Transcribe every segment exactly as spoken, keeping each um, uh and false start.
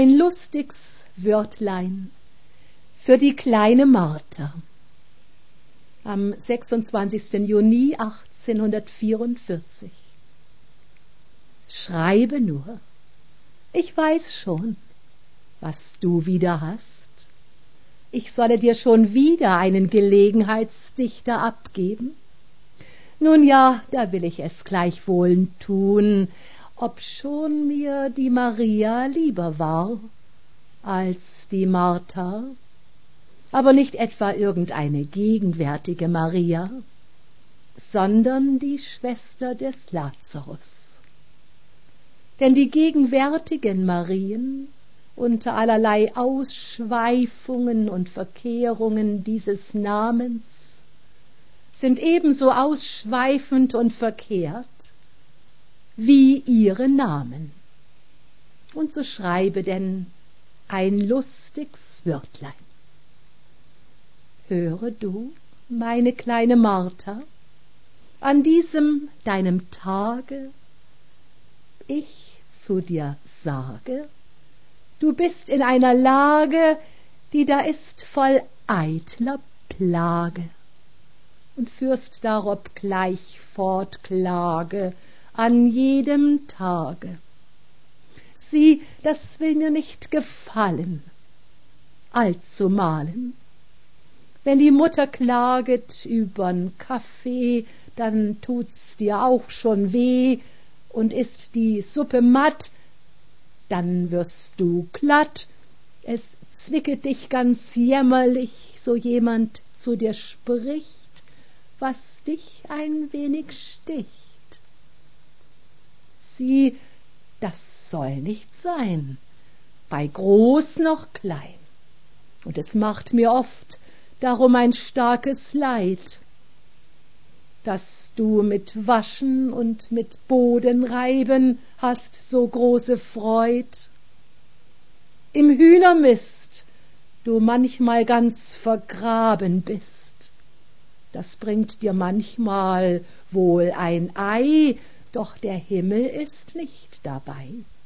ein lustigs Wörtlein für die kleine Martha. Am sechsundzwanzigsten Juni achtzehnhundertvierundvierzig. Schreibe nur, ich weiß schon, was du wieder hast. Ich solle dir schon wieder einen Gelegenheitsdichter abgeben. Nun ja, da will ich es gleichwohl tun, obschon mir die Maria lieber war als die Martha, aber nicht etwa irgendeine gegenwärtige Maria, sondern die Schwester des Lazarus. Denn die gegenwärtigen Marien unter allerlei Ausschweifungen und Verkehrungen dieses Namens sind ebenso ausschweifend und verkehrt wie ihre Namen. Und so schreibe denn ein lustigs Wörtlein. Höre du, meine kleine Martha, an diesem deinem Tage, ich zu dir sage, du bist in einer Lage, die da ist voll eitler Plage, und führst darob gleich fort Klage an jedem Tage. Sieh, das will mir nicht gefallen, allzumalen. Wenn die Mutter klaget übern Kaffee, dann tut's dir auch schon weh, und ist die Suppe matt, dann wirst du glatt, es zwicket dich ganz jämmerlich, so jemand zu dir spricht, was dich ein wenig sticht. Sieh, das soll nicht sein, bei groß noch klein, und es macht mir oft darum ein starkes Leid, dass du mit Waschen und mit Bodenreiben hast so große Freud. Im Hühnermist du manchmal ganz vergraben bist, das bringt dir manchmal wohl ein Ei, doch der Himmel ist nicht dabei.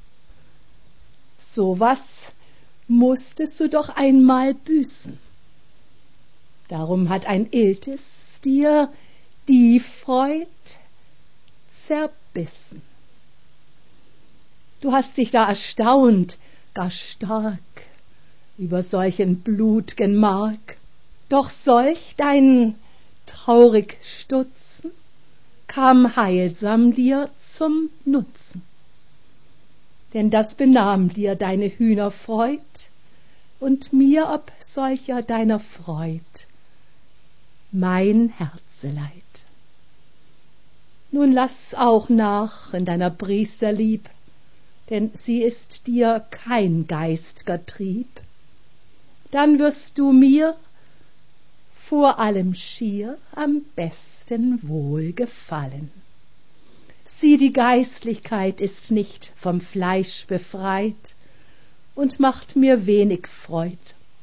So was mußtest du doch einmal büßen. Darum hat ein Iltis dir die Freud zerbissen. Du hast dich da erstaunt, gar stark, über solchen blut'gen Mark, doch solch dein traurig Stutzen kam heilsam dir zum Nutzen. Denn das benahm dir deine Hühnerfreud, und mir ob solcher deiner Freud mein Herzeleid. Nun lass auch nach in deiner Priesterlieb, denn sie ist dir kein geist'ger Trieb. Dann wirst du mir vor allem schier am besten wohlgefallen. Sieh, die Geistlichkeit ist nicht vom Fleisch befreit und macht mir wenig Freud.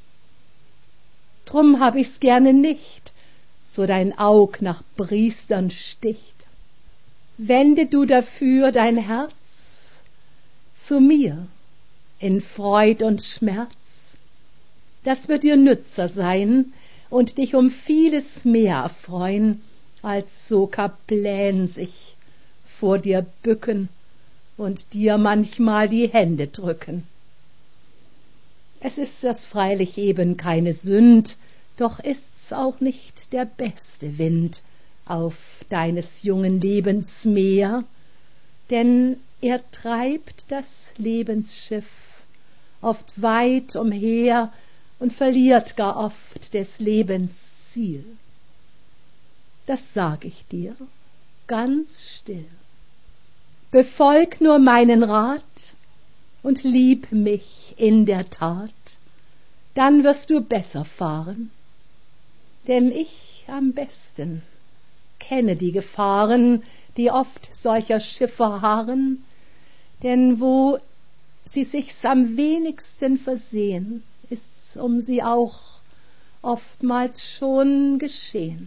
Drum hab ich's gerne nicht, so dein Aug nach Priestern sticht. Wende du dafür dein Herz zu mir in Freud und Schmerz. Das wird dir nützer sein und dich um vieles mehr erfreuen, als so Kaplänen sich vor dir bücken und dir manchmal die Hände drücken. Es ist das freilich eben keine Sünd, doch ist's auch nicht der beste Wind auf deines jungen Lebens Meer, denn er treibt das Lebensschiff oft weit umher und verliert gar oft des Lebens Ziel. Das sag ich dir ganz still. Befolg nur meinen Rat und lieb mich in der Tat, dann wirst du besser fahren, denn ich am besten kenne die Gefahren, die oft solcher Schiffer harren, denn wo sie sich's am wenigsten versehen, ist's um sie auch oftmals schon geschehen.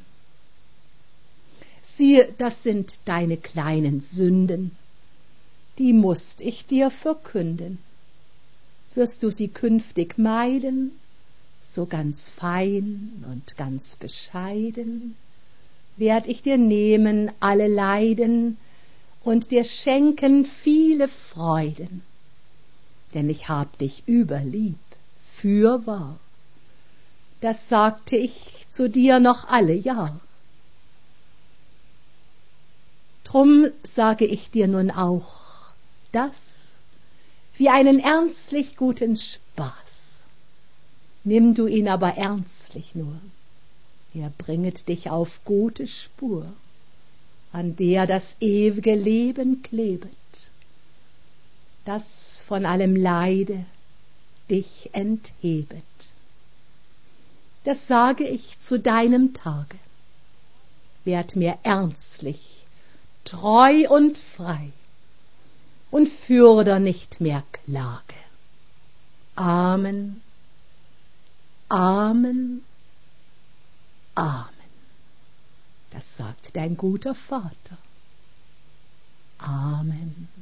Siehe, das sind deine kleinen Sünden, die mußt ich dir verkünden. wirst du sie künftig meiden, so ganz fein und ganz bescheiden, werd ich dir nehmen alle Leiden und dir schenken viele Freuden, denn ich hab dich überlieb, fürwahr, das sagte ich zu dir noch alle Jahr. Drum sage ich dir nun auch das, wie einen ernstlich guten Spaß. Nimm du ihn aber ernstlich nur, er bringet dich auf gute Spur, an der das ew'ge Leben klebet, das von allem Leide dich enthebet. Das sage ich zu deinem Tage, werd mir ernstlich treu und frei und fürder nicht mehr Klage. Amen, Amen, Amen. Das sagt dein guter Vater. Amen.